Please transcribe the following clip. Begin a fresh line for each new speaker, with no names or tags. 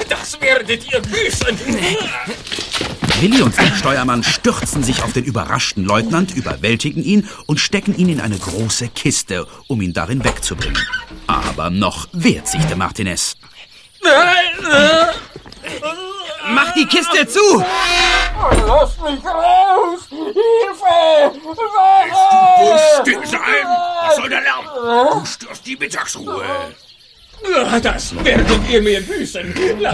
Das werdet ihr büßen!
Willi und der Steuermann stürzen sich auf den überraschten Leutnant, überwältigen ihn und stecken ihn in eine große Kiste, um ihn darin wegzubringen. Aber noch wehrt sich der Martinez. Mach die Kiste zu!
Lass mich raus! Hilfe!
Du still sein! Was soll der Lärm? Du störst die Mittagsruhe.
Das werdet ihr mir büßen!